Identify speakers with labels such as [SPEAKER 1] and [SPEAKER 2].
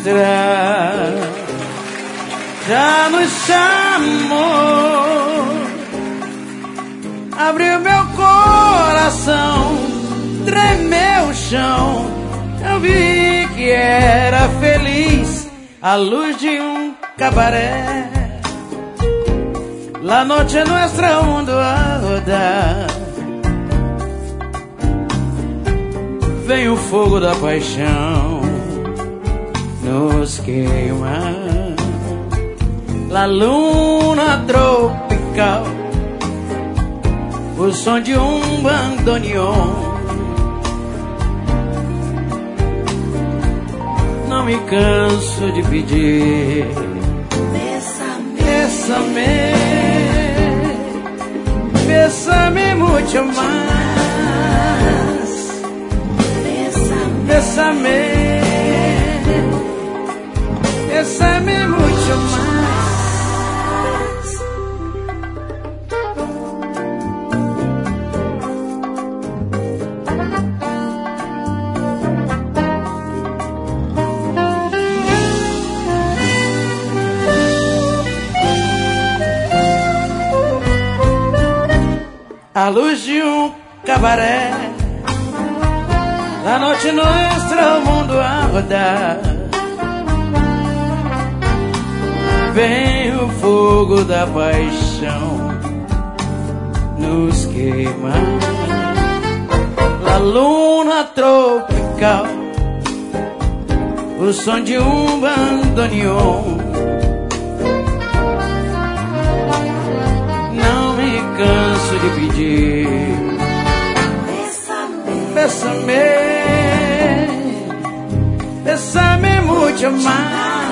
[SPEAKER 1] mostrar. Já nos chamou, abriu meu coração, tremeu o chão. Eu vi que era feliz à luz de um cabaré. La noche nuestra mundo a rodar. Vem o fogo da paixão, nos queima. La luna tropical, o som de um bandoneon. Não me canso de pedir, bésame, bésame, bésame mucho más. Bésame, bésame mucho más. A luz de um cabaré, la noche nuestra, o mundo a rodar. Vem o fogo da paixão, nos queima. La luna tropical, o som de um bandoneon. Não me canso de pedir, bésame, bésame mucho más.